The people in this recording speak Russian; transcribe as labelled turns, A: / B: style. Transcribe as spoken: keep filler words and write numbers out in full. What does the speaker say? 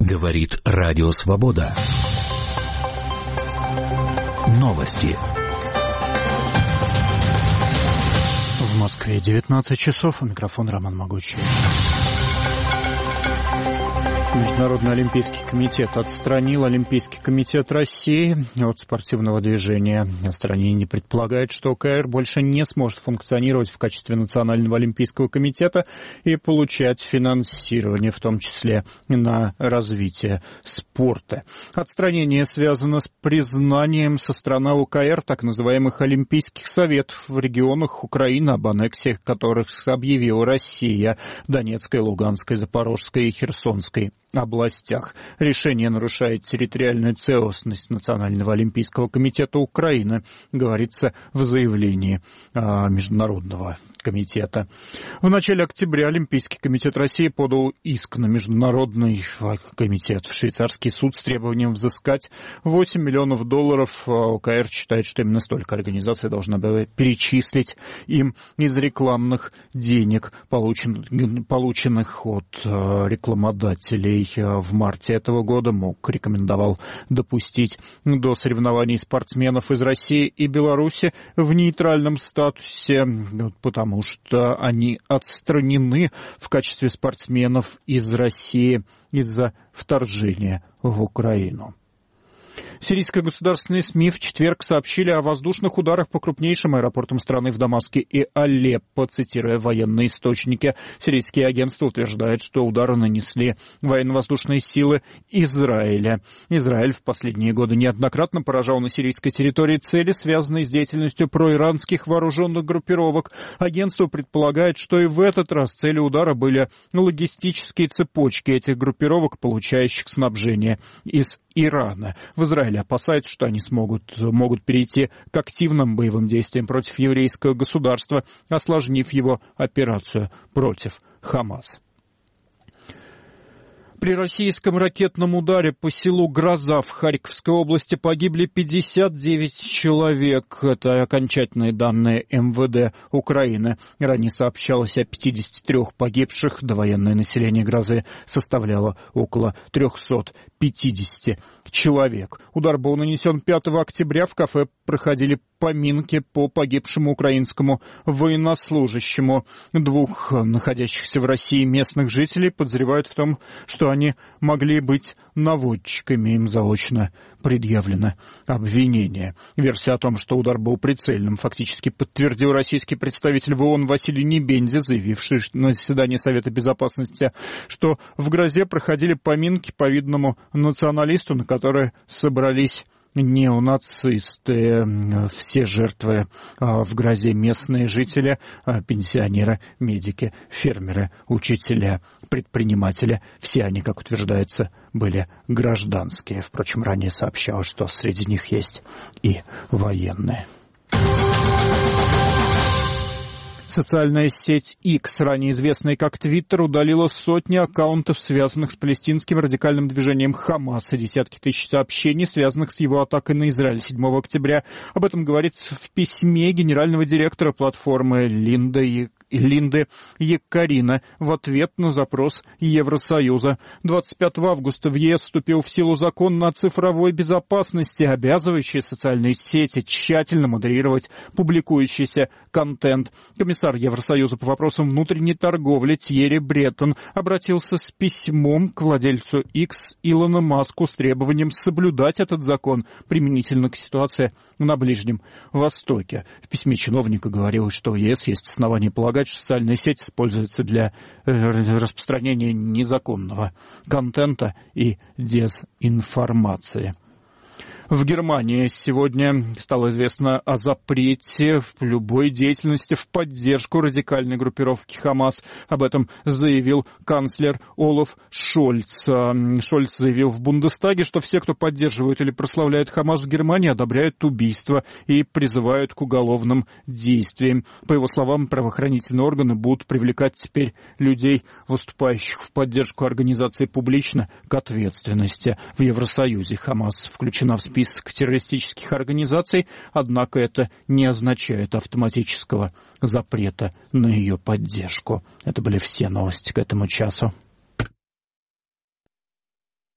A: Говорит Радио Свобода. Новости.
B: В Москве девятнадцать часов. У микрофона Роман Могучий. Международный олимпийский комитет отстранил Олимпийский комитет России от спортивного движения. Отстранение предполагает, что ОКР больше не сможет функционировать в качестве Национального олимпийского комитета и получать финансирование, в том числе на развитие спорта. Отстранение связано с признанием со стороны ОКР так называемых Олимпийских советов в регионах Украины, об аннексиях которых объявила Россия: Донецкой, Луганской, Запорожской и Херсонской областях. Решение нарушает территориальную целостность Национального олимпийского комитета Украины, говорится в заявлении а, Международного комитета. В начале октября Олимпийский комитет России подал иск на Международный комитет в швейцарский суд с требованием взыскать восемь миллионов долларов. ОКР считает, что именно столько организация должна была перечислить им из рекламных денег, получен, полученных от рекламодателей. В марте этого года МОК рекомендовал допустить до соревнований спортсменов из России и Беларуси в нейтральном статусе, потому что они отстранены в качестве спортсменов из России из-за вторжения в Украину. Сирийские государственные СМИ в четверг сообщили о воздушных ударах по крупнейшим аэропортам страны в Дамаске и Алеппо. Цитируя военные источники, сирийские агентства утверждают, что удары нанесли военно-воздушные силы Израиля. Израиль в последние годы неоднократно поражал на сирийской территории цели, связанные с деятельностью проиранских вооруженных группировок. Агентство предполагает, что и в этот раз целью удара были логистические цепочки этих группировок, получающих снабжение из Ирана. В Израиле опасаются, что они смогут, могут перейти к активным боевым действиям против еврейского государства, осложнив его операцию против Хамас. При российском ракетном ударе по селу Гроза в Харьковской области погибли пятьдесят девять человек. Это окончательные данные эм вэ дэ Украины. Ранее сообщалось о пятидесяти трёх погибших. Довоенное население Грозы составляло около триста пятьдесят человек. Удар был нанесен пятого октября. В кафе проходили поминки по погибшему украинскому военнослужащему. Двух находящихся в России местных жителей подозревают в том, что они могли быть наводчиками. Им заочно предъявлено обвинение. Версия о том, что удар был прицельным, фактически подтвердил российский представитель в ООН Василий Небензя, заявивший на заседании Совета Безопасности, что в Грозе проходили поминки по видному националисту, на которые собрались неонацисты. Все жертвы в Грозе местные жители, пенсионеры, медики, фермеры, учителя, предприниматели. Все они, как утверждается, были гражданские. Впрочем, ранее сообщалось, что среди них есть и военные. Социальная сеть X, ранее известная как Twitter, удалила сотни аккаунтов, связанных с палестинским радикальным движением Хамас, и десятки тысяч сообщений, связанных с его атакой на Израиль седьмого октября. Об этом говорится в письме генерального директора платформы Линды Линды Якарина в ответ на запрос Евросоюза. двадцать пятого августа в ЕС вступил в силу закон о цифровой безопасности, обязывающий социальные сети тщательно модерировать публикующийся контент. Комиссар Евросоюза по вопросам внутренней торговли Тьерри Бреттон обратился с письмом к владельцу X Илону Маску с требованием соблюдать этот закон применительно к ситуации на Ближнем Востоке. В письме чиновника говорилось, что в ЕС есть основания полагать, что социальная сеть используется для распространения незаконного контента и дезинформации. В Германии сегодня стало известно о запрете в любой деятельности в поддержку радикальной группировки Хамас. Об этом заявил канцлер Олаф Шольц. Шольц заявил в Бундестаге, что все, кто поддерживает или прославляет Хамас в Германии, одобряют убийства и призывают к уголовным действиям. По его словам, правоохранительные органы будут привлекать теперь людей, выступающих в поддержку организации, публично к ответственности. В Евросоюзе Хамас включена в список список террористических организаций, однако это не означает автоматического запрета на ее поддержку. Это были все новости к этому часу.